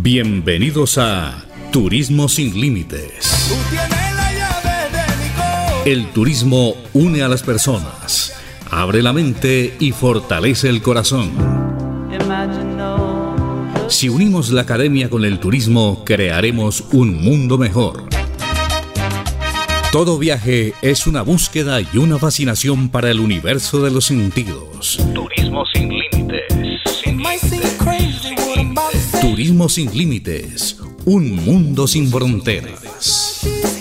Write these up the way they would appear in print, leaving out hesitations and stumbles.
Bienvenidos a Turismo Sin Límites. El turismo une a las personas, abre la mente y fortalece el corazón. Si unimos la academia con el turismo, crearemos un mundo mejor. Todo viaje es una búsqueda y una fascinación para el universo de los sentidos. Turismo sin límites. Turismo sin límites. Un mundo sin fronteras.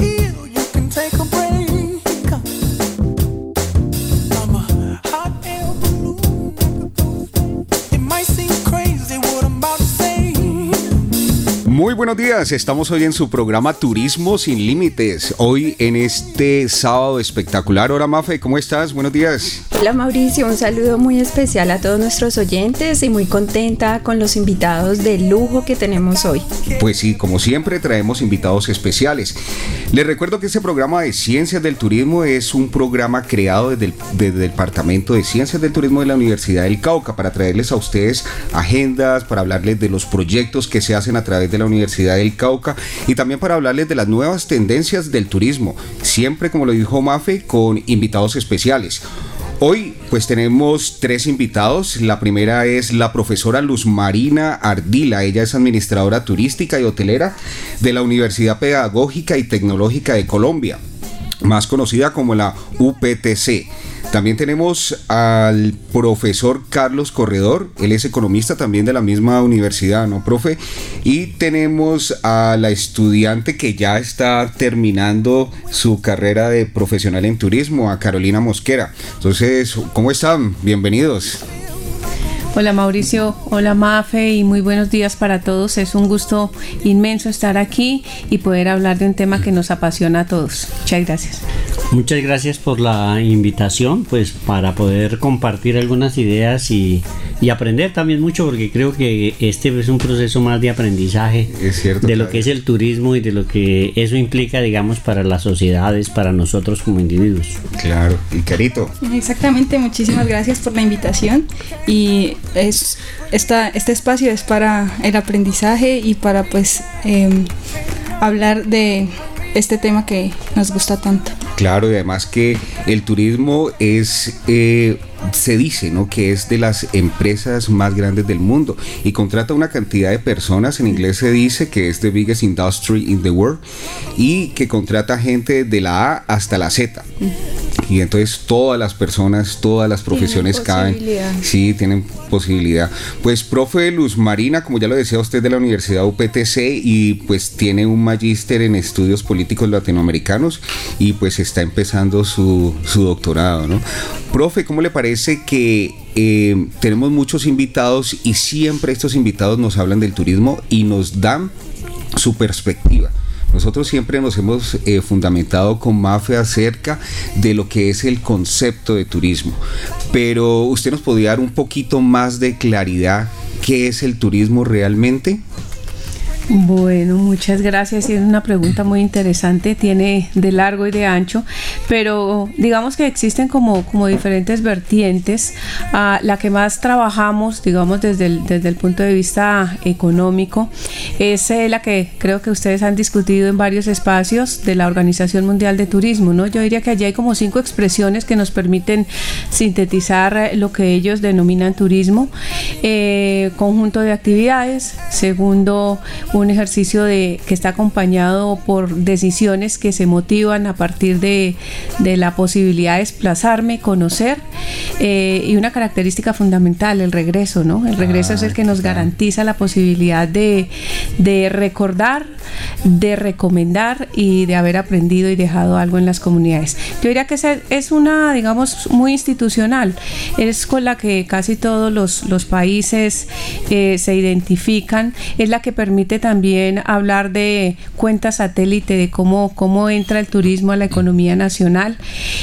Muy buenos días, estamos hoy en su programa Turismo Sin Límites, hoy en este sábado espectacular. Hola Mafe, ¿cómo estás? Buenos días. Hola Mauricio, un saludo muy especial a todos nuestros oyentes y muy contenta con los invitados de lujo que tenemos hoy. Pues sí, como siempre traemos invitados especiales. Les recuerdo que este programa de Ciencias del Turismo es un programa creado desde el Departamento de Ciencias del Turismo de la Universidad del Cauca para traerles a ustedes agendas, para hablarles de los proyectos que se hacen a través de la Universidad del Cauca y también para hablarles de las nuevas tendencias del turismo, siempre, como lo dijo Mafe, con invitados especiales. Hoy pues tenemos 3 invitados. La primera es la profesora Luz Marina Ardila. Ella es administradora turística y hotelera de la Universidad Pedagógica y Tecnológica de Colombia, más conocida como la UPTC. También tenemos al profesor Carlos Corredor, él es economista también de la misma universidad, ¿no, profe? Y tenemos a la estudiante que ya está terminando su carrera de profesional en turismo, a Carolina Mosquera. Entonces, ¿cómo están? Bienvenidos. Hola Mauricio, hola Mafe y muy buenos días para todos. Es un gusto inmenso estar aquí y poder hablar de un tema que nos apasiona a todos. Muchas gracias. Muchas gracias por la invitación, pues para poder compartir algunas ideas y aprender también mucho, porque creo que este es un proceso más de aprendizaje, es cierto, de lo que es el turismo y de lo que eso implica, digamos, para las sociedades, para nosotros como individuos. Claro, y Carito. Exactamente, muchísimas gracias por la invitación y este espacio es para el aprendizaje y para pues hablar de este tema que nos gusta tanto. Claro, y además que el turismo es, se dice, ¿no?, que es de las empresas más grandes del mundo y contrata una cantidad de personas. En inglés se dice que es the biggest industry in the world y que contrata gente de la A hasta la Z. Y entonces todas las personas, todas las profesiones caben. Sí, tienen posibilidad. Pues profe Luz Marina, como ya lo decía usted, de la Universidad UPTC y pues tiene un magíster en estudios políticos latinoamericanos y pues está empezando su doctorado, ¿no? Profe, ¿cómo le parece que tenemos muchos invitados y siempre estos invitados nos hablan del turismo y nos dan su perspectiva? Nosotros siempre nos hemos fundamentado con Mafe acerca de lo que es el concepto de turismo, pero ¿usted nos podría dar un poquito más de claridad qué es el turismo realmente? Bueno, muchas gracias. Es una pregunta muy interesante, tiene de largo y de ancho, pero digamos que existen como diferentes vertientes. La que más trabajamos, digamos, desde el punto de vista económico, es la que creo que ustedes han discutido en varios espacios de la Organización Mundial de Turismo, ¿no? Yo diría que allí hay como 5 expresiones que nos permiten sintetizar lo que ellos denominan turismo. Conjunto de actividades. Segundo, un ejercicio que está acompañado por decisiones que se motivan a partir de la posibilidad de desplazarme, conocer, y una característica fundamental, el regreso, ¿no? El regreso es el que nos garantiza la posibilidad de recordar, de recomendar y de haber aprendido y dejado algo en las comunidades. Yo diría que es una, digamos, muy institucional, es con la que casi todos los países se identifican, es la que permite también hablar de cuentas satélite, de cómo entra el turismo a la economía nacional,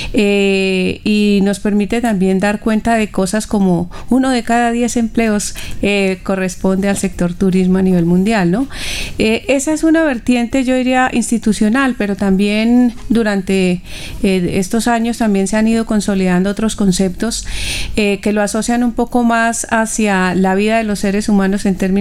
y nos permite también dar cuenta de cosas como 1 de cada 10 empleos corresponde al sector turismo a nivel mundial, ¿no? Esa es una vertiente, yo diría, institucional, pero también durante estos años también se han ido consolidando otros conceptos que lo asocian un poco más hacia la vida de los seres humanos en términos de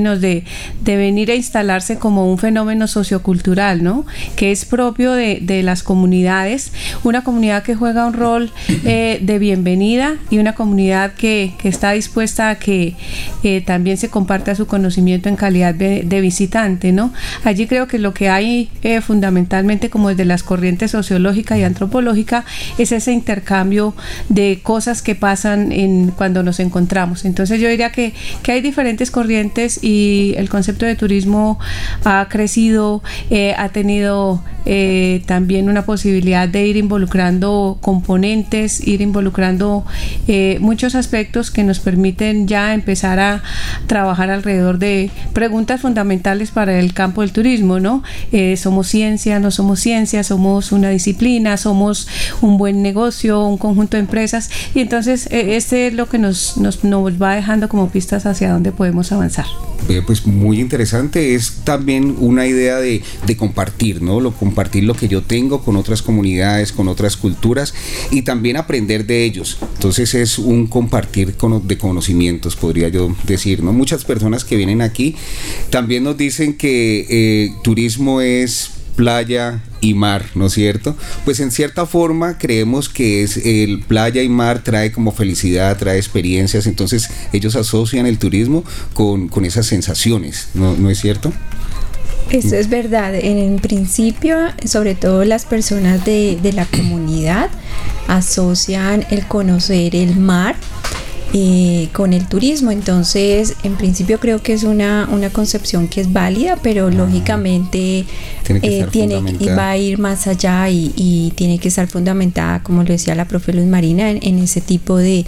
venir a instalarse como un fenómeno sociocultural, ¿no? Que es propio de las comunidades, una comunidad que juega un rol de bienvenida y una comunidad que está dispuesta a que también se comparta su conocimiento en calidad de visitante, ¿no? Allí creo que lo que hay fundamentalmente, como desde las corrientes sociológica y antropológica, es ese intercambio de cosas que pasan cuando nos encontramos. Entonces yo diría que hay diferentes corrientes y el concepto de turismo ha crecido, ha tenido también una posibilidad de ir involucrando componentes, ir involucrando muchos aspectos que nos permiten ya empezar a trabajar alrededor de preguntas fundamentales para el campo del turismo, ¿no? ¿Somos ciencia? ¿No somos ciencia? ¿Somos una disciplina? ¿Somos un buen negocio? ¿Un conjunto de empresas? Y entonces este es lo que nos va dejando como pistas hacia dónde podemos avanzar. Pues muy interesante, es también una idea de compartir, ¿no? Compartir lo que yo tengo con otras comunidades, con otras culturas y también aprender de ellos. Entonces es un compartir de conocimientos, podría yo decir, ¿no? Muchas personas que vienen aquí también nos dicen que turismo es playa y mar, ¿no es cierto? Pues en cierta forma creemos que es el playa y mar trae como felicidad, trae experiencias, entonces ellos asocian el turismo con esas sensaciones, ¿no es cierto? Eso es verdad. En principio, sobre todo las personas de la comunidad asocian el conocer el mar con el turismo. Entonces, en principio creo que es una concepción que es válida, pero lógicamente va a ir más allá y tiene que estar fundamentada, como lo decía la profe Luz Marina, en ese tipo de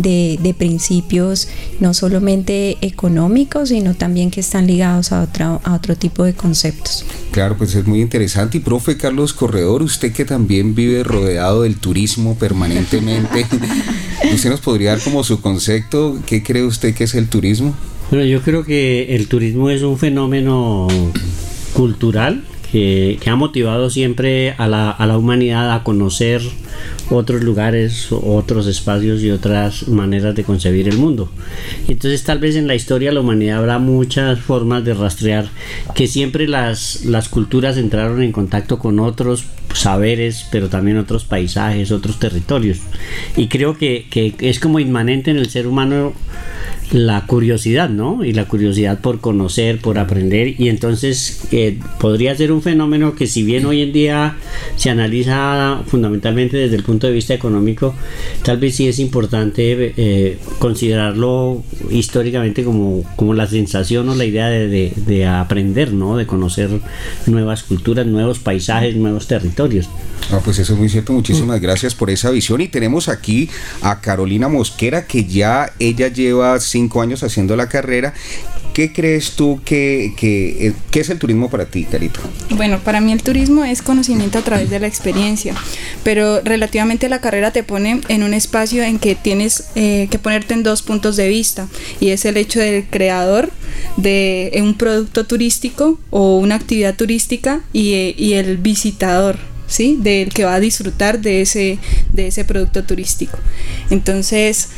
principios, no solamente económicos, sino también que están ligados a otro tipo de conceptos. Claro, pues es muy interesante. Y profe Carlos Corredor, usted que también vive rodeado del turismo permanentemente, ¿usted nos podría dar como su concepto? ¿Qué cree usted que es el turismo? Bueno, yo creo que el turismo es un fenómeno cultural que ha motivado siempre a la humanidad a conocer otros lugares, otros espacios y otras maneras de concebir el mundo. Entonces tal vez en la historia de la humanidad habrá muchas formas de rastrear que siempre las culturas entraron en contacto con otros saberes, pero también otros paisajes, otros territorios. Y creo que es como inmanente en el ser humano la curiosidad, ¿no? Y la curiosidad por conocer, por aprender, y entonces podría ser un fenómeno que, si bien hoy en día se analiza fundamentalmente desde el punto de vista económico, tal vez sí es importante considerarlo históricamente como la sensación o la idea de aprender, ¿no? De conocer nuevas culturas, nuevos paisajes, nuevos territorios. Pues eso es muy cierto, muchísimas gracias por esa visión. Y tenemos aquí a Carolina Mosquera, que ya ella lleva 5 años haciendo la carrera. ¿Qué crees tú que es el turismo para ti, Carito? Bueno, para mí el turismo es conocimiento a través de la experiencia, pero relativamente a la carrera te pone en un espacio en que tienes que ponerte en 2 puntos de vista, y es el hecho del creador de un producto turístico o una actividad turística y el visitador, ¿sí? Del que va a disfrutar de ese producto turístico. Entonces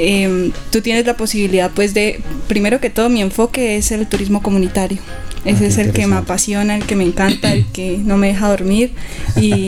tú tienes la posibilidad, pues, primero que todo, mi enfoque es el turismo comunitario. Ese es el que me apasiona, el que me encanta, el que no me deja dormir, y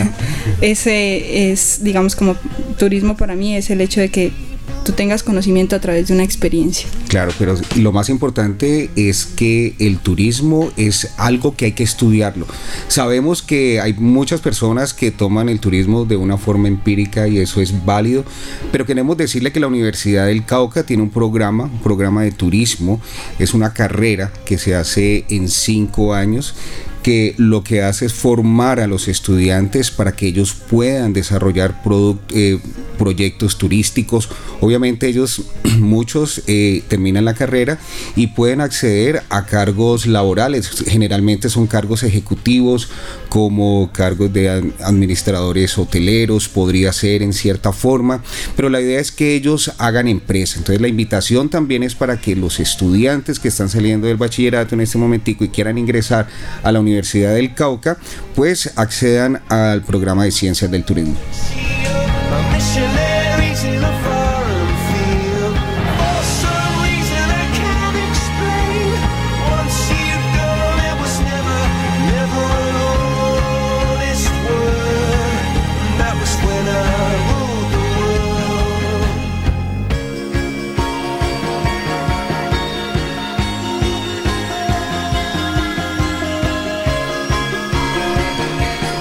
ese es, digamos, como turismo para mí es el hecho de que tú tengas conocimiento a través de una experiencia. Claro, pero lo más importante es que el turismo es algo que hay que estudiarlo. Sabemos que hay muchas personas que toman el turismo de una forma empírica y eso es válido, pero queremos decirle que la Universidad del Cauca tiene un programa de turismo. Es una carrera que se hace en 5 años, que lo que hace es formar a los estudiantes para que ellos puedan desarrollar proyectos turísticos. Obviamente ellos, muchos terminan la carrera y pueden acceder a cargos laborales. Generalmente son cargos ejecutivos, como cargos de administradores hoteleros, podría ser en cierta forma, pero la idea es que ellos hagan empresa. Entonces la invitación también es para que los estudiantes que están saliendo del bachillerato en este momentico y quieran ingresar a la Universidad del Cauca, pues accedan al programa de Ciencias del Turismo.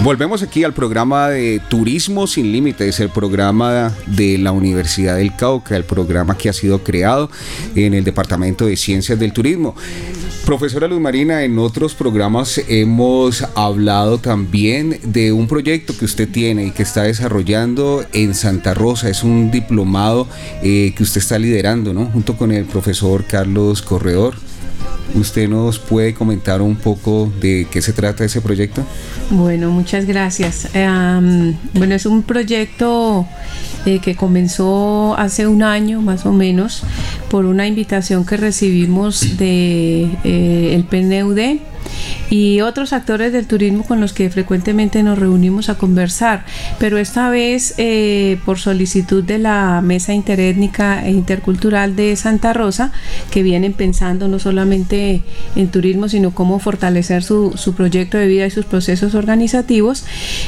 Volvemos aquí al programa de Turismo Sin Límites, el programa de la Universidad del Cauca, el programa que ha sido creado en el Departamento de Ciencias del Turismo. Profesora Luz Marina, en otros programas hemos hablado también de un proyecto que usted tiene y que está desarrollando en Santa Rosa. Es un diplomado que usted está liderando, ¿no? Junto con el profesor Carlos Corredor. ¿Usted nos puede comentar un poco de qué se trata ese proyecto? Bueno, muchas gracias. Bueno, es un proyecto que comenzó hace un año más o menos por una invitación que recibimos de el PNUD y otros actores del turismo con los que frecuentemente nos reunimos a conversar, pero esta vez por solicitud de la Mesa Interétnica e Intercultural de Santa Rosa, que vienen pensando no solamente en turismo, sino cómo fortalecer su proyecto de vida y sus procesos organizativos.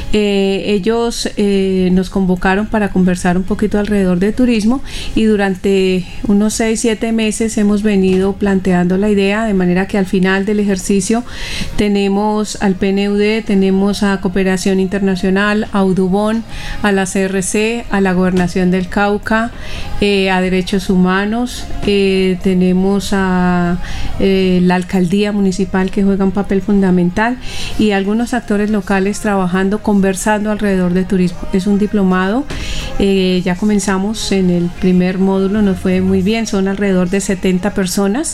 Ellos nos convocaron para conversar un poquito alrededor de turismo y durante unos 6-7 meses hemos venido planteando la idea, de manera que al final del ejercicio tenemos al PNUD, tenemos a Cooperación Internacional, a Udubon, a la CRC, a la Gobernación del Cauca, a Derechos Humanos, tenemos a la Alcaldía Municipal, que juega un papel fundamental, y algunos actores locales trabajando, conversando alrededor de turismo. Es un diplomado, ya comenzamos en el primer módulo, nos fue muy bien, son alrededor de 70 personas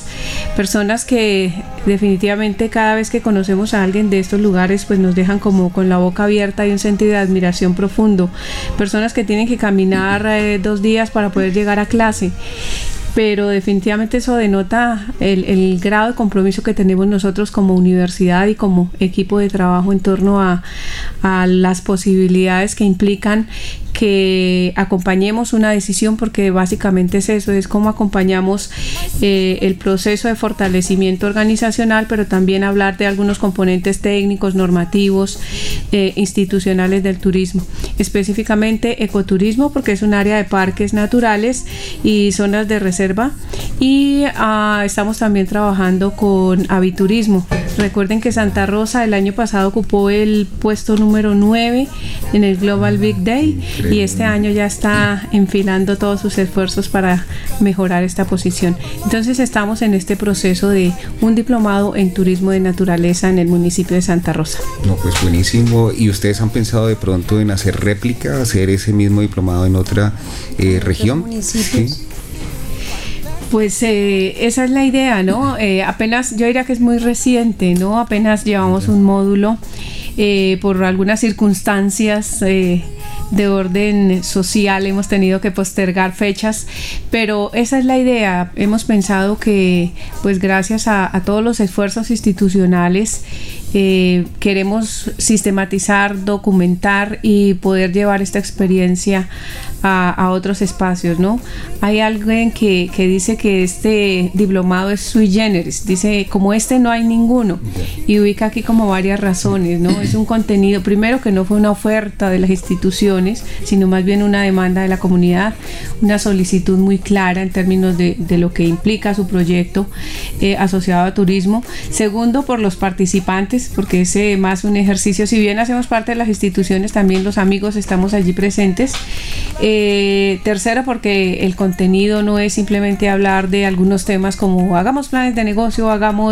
que definitivamente cada vez que conocemos a alguien de estos lugares pues nos dejan como con la boca abierta y un sentido de admiración profundo. Personas que tienen que caminar 2 días para poder llegar a clase, pero definitivamente eso denota el grado de compromiso que tenemos nosotros como universidad y como equipo de trabajo en torno a las posibilidades que implican que acompañemos una decisión, porque básicamente es eso, es cómo acompañamos el proceso de fortalecimiento organizacional, pero también hablar de algunos componentes técnicos, normativos, institucionales del turismo, específicamente ecoturismo, porque es un área de parques naturales y zonas de reserva, y estamos también trabajando con aviturismo. Recuerden que Santa Rosa el año pasado ocupó el puesto número 9 en el Global Big Day y este año ya está enfilando todos sus esfuerzos para mejorar esta posición. Entonces estamos en este proceso de un diplomado en turismo de naturaleza en el municipio de Santa Rosa. No, pues buenísimo. ¿Y ustedes han pensado de pronto en hacer réplica, hacer ese mismo diplomado en otra región? ¿Sí? Pues esa es la idea, ¿no? Apenas, yo diría que es muy reciente, ¿no? Apenas llevamos un módulo por algunas circunstancias de orden social, hemos tenido que postergar fechas, pero esa es la idea. Hemos pensado que, pues gracias a todos los esfuerzos institucionales, queremos sistematizar, documentar y poder llevar esta experiencia a otros espacios, ¿no? Hay alguien que dice que este diplomado es sui generis, dice como este no hay ninguno, y ubica aquí como varias razones, ¿no? Es un contenido, primero, que no fue una oferta de las instituciones, sino más bien una demanda de la comunidad, una solicitud muy clara en términos de lo que implica su proyecto asociado a turismo. Segundo, por los participantes, porque es más un ejercicio, si bien hacemos parte de las instituciones, también los amigos estamos allí presentes. Tercero, porque el contenido no es simplemente hablar de algunos temas como hagamos planes de negocio,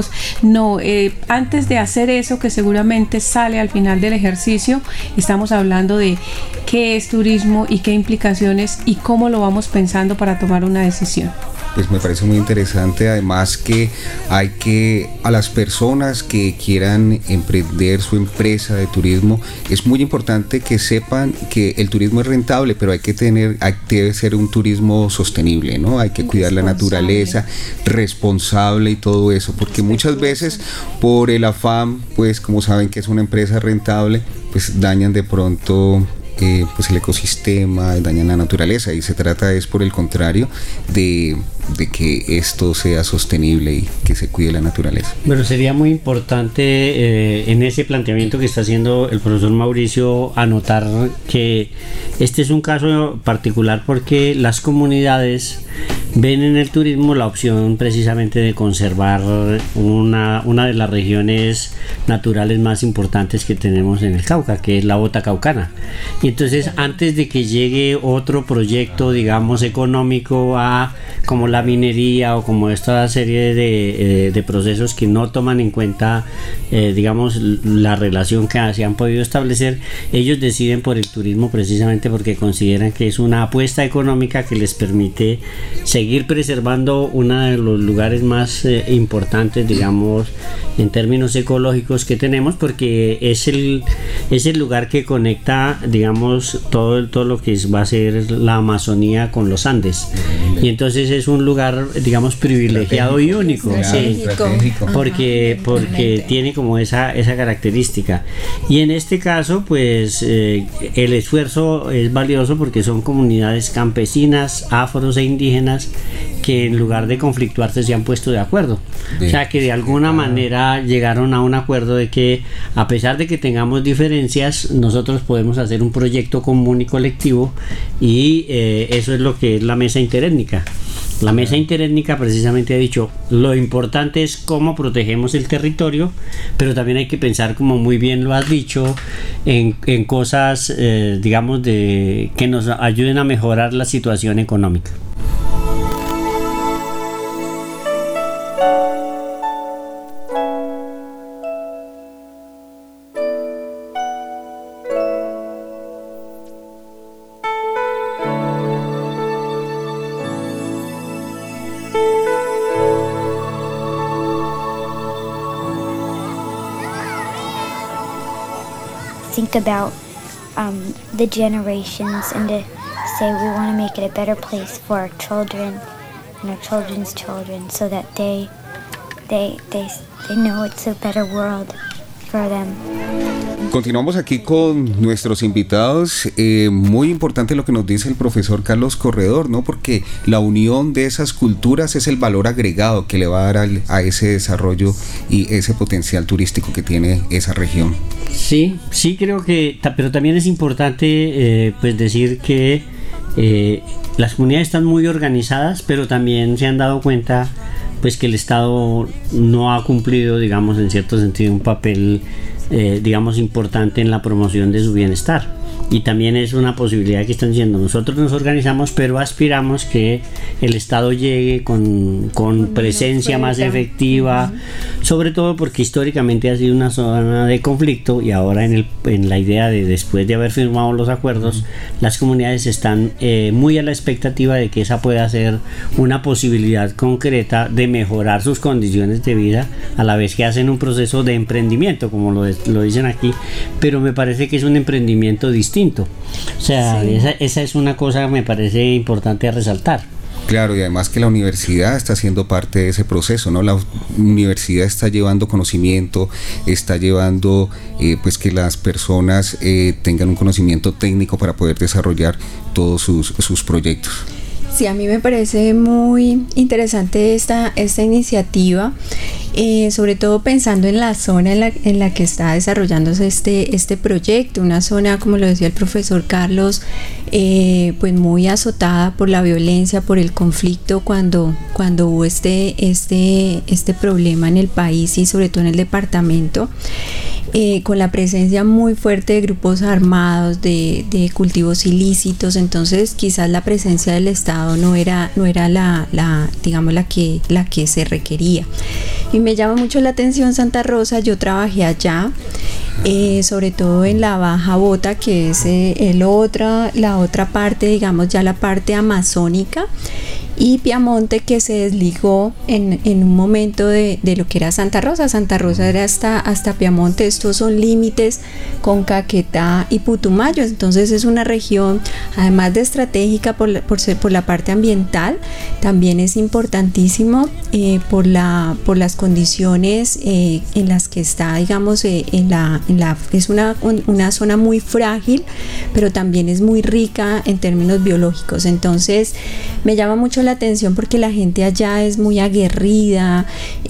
antes de hacer eso, que seguramente sale al final del ejercicio, estamos hablando de qué es turismo y qué implicaciones y cómo lo vamos pensando para tomar una decisión. Pues me parece muy interesante, además que hay que, a las personas que quieran emprender su empresa de turismo, es muy importante que sepan que el turismo es rentable, pero debe ser un turismo sostenible, ¿no? Hay que cuidar la naturaleza, responsable y todo eso, porque muchas veces por el afán, pues como saben que es una empresa rentable, pues dañan de pronto pues el ecosistema, dañan la naturaleza, y se trata es por el contrario de de que esto sea sostenible y que se cuide la naturaleza? Bueno, sería muy importante en ese planteamiento que está haciendo el profesor Mauricio anotar que este es un caso particular porque las comunidades ven en el turismo la opción precisamente de conservar una de las regiones naturales más importantes que tenemos en el Cauca, que es la Bota Caucana. Y entonces, antes de que llegue otro proyecto, digamos, económico como la minería o como esta serie de procesos que no toman en cuenta, digamos, la relación que se han podido establecer, ellos deciden por el turismo precisamente porque consideran que es una apuesta económica que les permite seguir preservando uno de los lugares más importantes, digamos, en términos ecológicos que tenemos, porque es el lugar que conecta, digamos, todo lo que va a ser la Amazonía con los Andes. Y entonces es un lugar, digamos, privilegiado y único, sí, porque tiene como esa característica. Y en este caso, pues el esfuerzo es valioso porque son comunidades campesinas, afros e indígenas que en lugar de conflictuarse se han puesto de acuerdo. O sea, que de alguna manera llegaron a un acuerdo de que a pesar de que tengamos diferencias, nosotros podemos hacer un proyecto común y colectivo, y eso es lo que es la mesa interétnica. La mesa interétnica precisamente ha dicho, lo importante es cómo protegemos el territorio, pero también hay que pensar, como muy bien lo has dicho, en cosas, digamos, que nos ayuden a mejorar la situación económica. Think about the generations and to say we want to make it a better place for our children and our children's children, so that they know it's a better world for them. Continuamos aquí con nuestros invitados. Muy importante lo que nos dice el profesor Carlos Corredor, ¿no? Porque la unión de esas culturas es el valor agregado que le va a dar a ese desarrollo y ese potencial turístico que tiene esa región. Sí, creo que, pero también es importante pues decir que las comunidades están muy organizadas, pero también se han dado cuenta pues que el Estado no ha cumplido, digamos, en cierto sentido, un papel digamos importante en la promoción de su bienestar. Y también es una posibilidad que están diciendo, nosotros nos organizamos, pero aspiramos que el Estado llegue con presencia más efectiva, sobre todo porque históricamente ha sido una zona de conflicto, y ahora en la idea de, después de haber firmado los acuerdos, las comunidades están muy a la expectativa de que esa pueda ser una posibilidad concreta de mejorar sus condiciones de vida, a la vez que hacen un proceso de emprendimiento, como lo dicen aquí, pero me parece que es un emprendimiento distinto. O sea, sí. esa es una cosa que me parece importante a resaltar. Claro, y además que la universidad está siendo parte de ese proceso, ¿no? La universidad está llevando conocimiento, está llevando pues que las personas tengan un conocimiento técnico para poder desarrollar todos sus proyectos. Sí, a mí me parece muy interesante esta iniciativa, sobre todo pensando en la zona en la que está desarrollándose este proyecto, una zona, como lo decía el profesor Carlos, pues muy azotada por la violencia, por el conflicto cuando hubo este problema en el país y sobre todo en el departamento. Con la presencia muy fuerte de grupos armados, de cultivos ilícitos, entonces quizás la presencia del Estado no era la digamos la que se requería. Y me llama mucho la atención Santa Rosa. Yo trabajé allá, sobre todo en la Baja Bota, que es la otra parte, digamos ya la parte amazónica, y Piamonte, que se desligó en un momento de lo que era Santa Rosa. Santa Rosa era hasta Piamonte. Estos son límites con Caquetá y Putumayo, entonces es una región, además de estratégica por la parte ambiental, también es importantísimo por las condiciones en las que está, digamos, es una zona muy frágil, pero también es muy rica en términos biológicos. Entonces me llama mucho la atención porque la gente allá es muy aguerrida,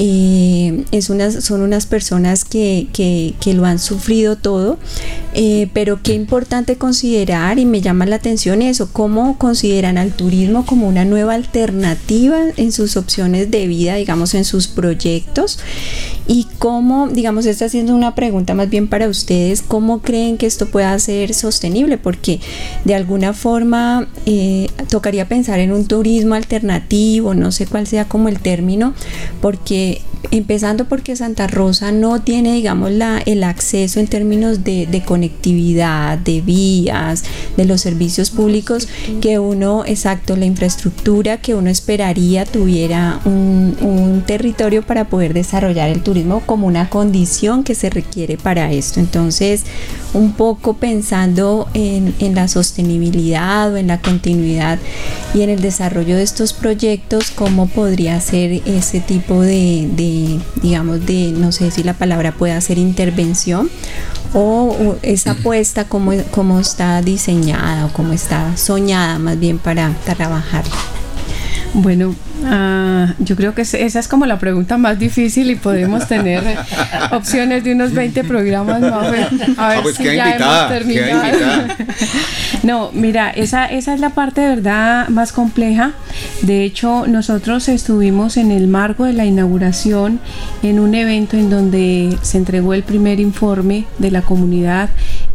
son unas personas que lo han sufrido todo, pero qué importante considerar, y me llama la atención eso, cómo consideran al turismo como una nueva alternativa en sus opciones de vida, digamos, en sus proyectos, y cómo, digamos, esta siendo una pregunta más bien para ustedes, cómo creen que esto pueda ser sostenible, porque de alguna forma tocaría pensar en un turismo alternativo, no sé cuál sea como el término, porque empezando porque Santa Rosa no tiene, digamos, el acceso en términos de conectividad, de vías, de los servicios públicos que uno, exacto, la infraestructura que uno esperaría tuviera un territorio para poder desarrollar el turismo como una condición que se requiere para esto. Entonces, un poco pensando en la sostenibilidad o en la continuidad y en el desarrollo de estos proyectos, cómo podría ser ese tipo de digamos, no sé si la palabra pueda ser intervención o esa apuesta, cómo está diseñada o cómo está soñada más bien para trabajar. Bueno, yo creo que esa es como la pregunta más difícil y podemos tener opciones de unos 20 programas más. A ver pues si ya hemos terminado. No, mira, esa es la parte de verdad más compleja. De hecho, nosotros estuvimos en el marco de la inauguración en un evento en donde se entregó el primer informe de la comunidad.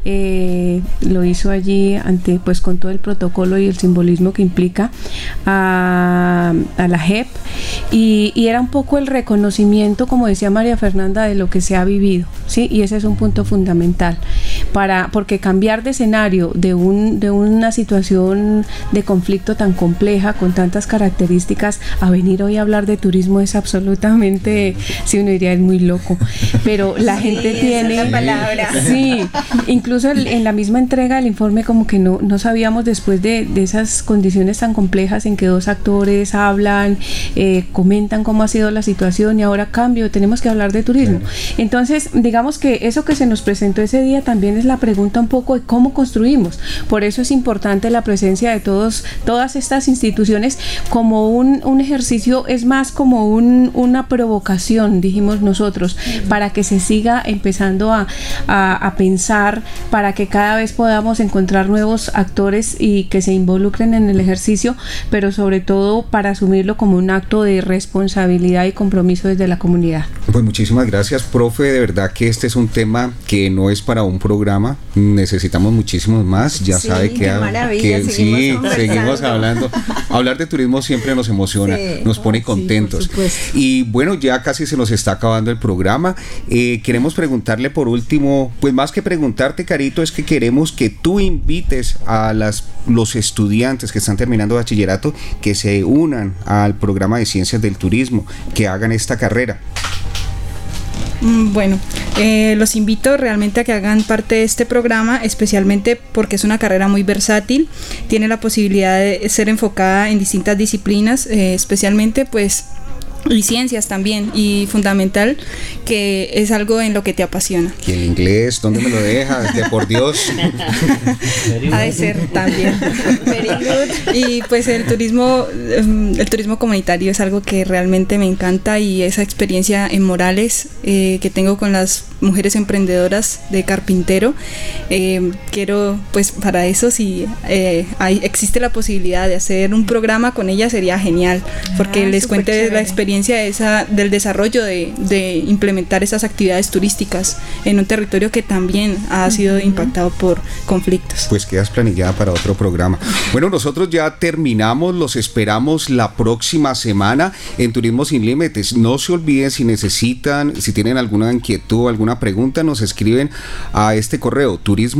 Lo hizo allí pues con todo el protocolo y el simbolismo que implica a la JEP, y era un poco el reconocimiento, como decía María Fernanda, de lo que se ha vivido, ¿sí? Y ese es un punto fundamental porque cambiar de escenario de una situación de conflicto tan compleja con tantas características a venir hoy a hablar de turismo es absolutamente, si uno diría, es muy loco, pero la gente tiene esa es la palabra. Sí, incluso en la misma entrega del informe como que no sabíamos, después de esas condiciones tan complejas en que dos actores hablan, comentan cómo ha sido la situación y ahora cambio, tenemos que hablar de turismo. Entonces, digamos que eso que se nos presentó ese día también es la pregunta un poco de cómo construimos. Por eso es importante la presencia de todas estas instituciones como un ejercicio, es más como una provocación, dijimos nosotros, para que se siga empezando a pensar, para que cada vez podamos encontrar nuevos actores y que se involucren en el ejercicio, pero sobre todo para asumirlo como un acto de responsabilidad y compromiso desde la comunidad. Pues muchísimas gracias, profe. De verdad que este es un tema que no es para un programa, necesitamos muchísimos más. Ya sí, sabe que seguimos hablando. Hablar de turismo siempre nos emociona, nos pone contentos. Y bueno, ya casi se nos está acabando el programa. Queremos preguntarle por último, pues más que preguntarte, Carito, es que queremos que tú invites a los estudiantes que están terminando bachillerato que se unan al programa de Ciencias del Turismo, que hagan esta carrera. Bueno, los invito realmente a que hagan parte de este programa, especialmente porque es una carrera muy versátil, tiene la posibilidad de ser enfocada en distintas disciplinas, especialmente pues y ciencias también, y fundamental que es algo en lo que te apasiona. ¿Y el inglés? ¿Dónde me lo dejas? De por Dios. Ha de ser también. Very good. Y pues el turismo comunitario es algo que realmente me encanta, y esa experiencia en Morales que tengo con las mujeres emprendedoras de carpintero, quiero pues para eso, si existe la posibilidad de hacer un programa con ellas, sería genial, porque les cuente chévere la experiencia del desarrollo de implementar esas actividades turísticas en un territorio que también ha sido impactado por conflictos. Pues quedas planillada para otro programa. Bueno, nosotros ya terminamos, los esperamos la próxima semana en Turismo Sin Límites. No se olviden, si tienen alguna inquietud, alguna pregunta, nos escriben a este correo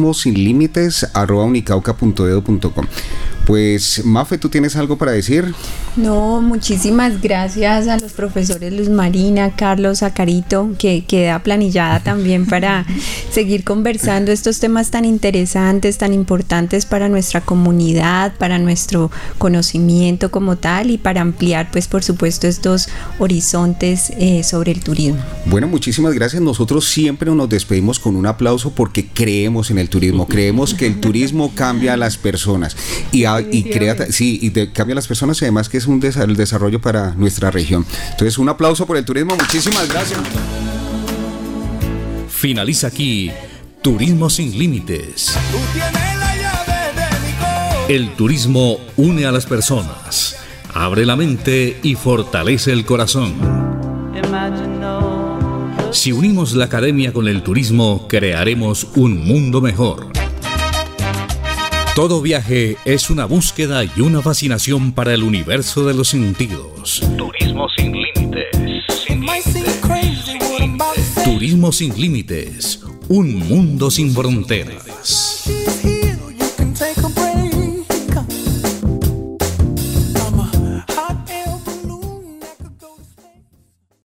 turismosinlimites@unicauca.edu.com. Pues Mafe, ¿tú tienes algo para decir? No, muchísimas gracias a los profesores Luz Marina, Carlos, a Carito, que queda planillada también para seguir conversando estos temas tan interesantes, tan importantes para nuestra comunidad, para nuestro conocimiento como tal, y para ampliar, pues por supuesto, estos horizontes sobre el turismo. Bueno, muchísimas gracias. Nosotros siempre nos despedimos con un aplauso porque creemos en el turismo, creemos que el turismo cambia a las personas, y y crea, sí, y cambia a las personas y además que es el desarrollo para nuestra región. Entonces, un aplauso por el turismo, muchísimas gracias. Finaliza aquí Turismo sin Límites. El turismo une a las personas, abre la mente y fortalece el corazón. Si unimos la academia con el turismo, crearemos un mundo mejor. Todo viaje es una búsqueda y una fascinación para el universo de los sentidos. Turismo sin límites. Turismo sin límites. Un mundo sin fronteras.